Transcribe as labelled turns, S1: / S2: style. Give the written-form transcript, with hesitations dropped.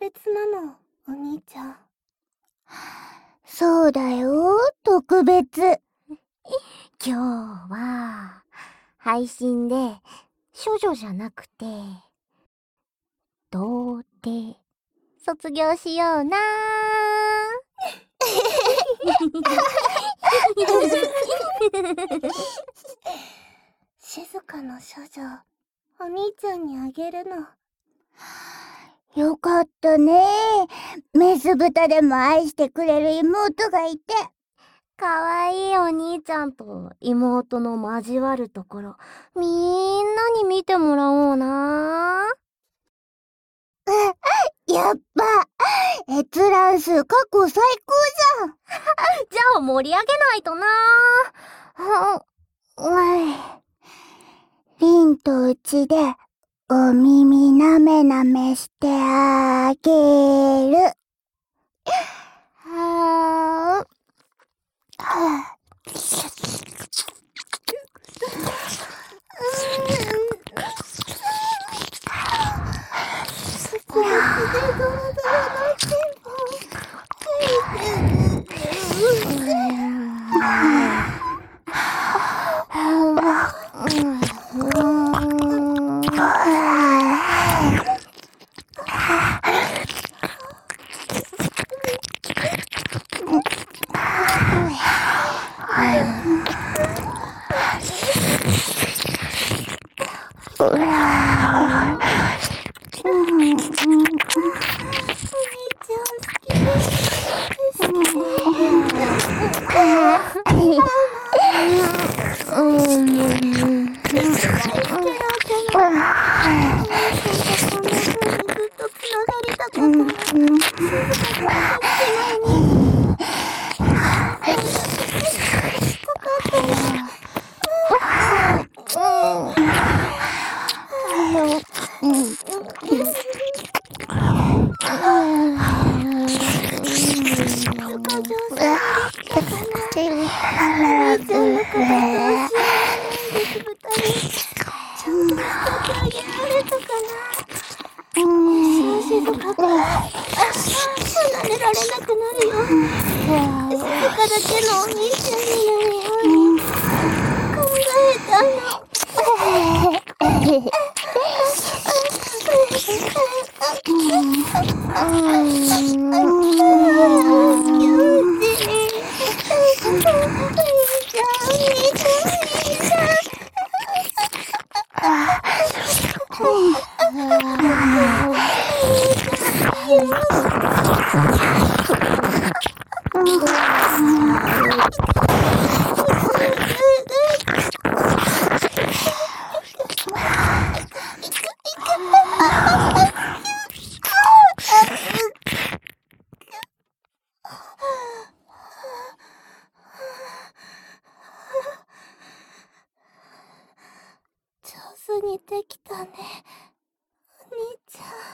S1: 別なの、お兄ちゃん。
S2: そうだよ、特別。今日は、配信で、処女じゃなくて、童貞、卒業しような
S1: 静かの処女、お兄ちゃんにあげるの。
S2: よかったね。メス豚でも愛してくれる妹がいて。かわいいお兄ちゃんと妹の交わるところ、みんなに見てもらおうな。やっぱ、閲覧数過去最高じゃん。じゃあ盛り上げないとな。リンとうちで、お耳なめなめしてあげる。はぁ。
S1: こいつでドロドロのチンポ。上手にできたね、お兄ちゃん。